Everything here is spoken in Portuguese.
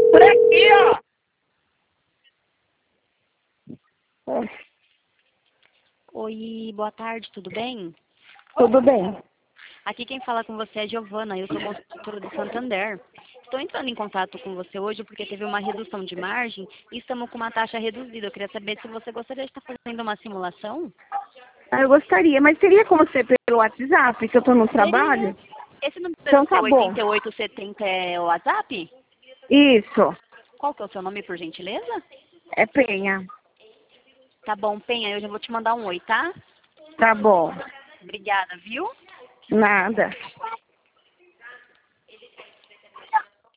Por aqui, ó. Oi, boa tarde, tudo bem? Tudo bem. Aqui quem fala com você é Giovana, eu sou consultora do Santander. Estou entrando em contato com você hoje porque teve uma redução de margem e estamos com uma taxa reduzida. Eu queria saber se você gostaria de estar fazendo uma simulação. Eu gostaria, mas teria como ser pelo WhatsApp, que eu tô no trabalho? Esse número Então tá seu bom. 8870 é o WhatsApp? Isso. Qual que é o seu nome, por gentileza? É Penha. Tá bom, Penha, eu já vou te mandar um oi, tá? Tá bom. Obrigada, viu? Nada.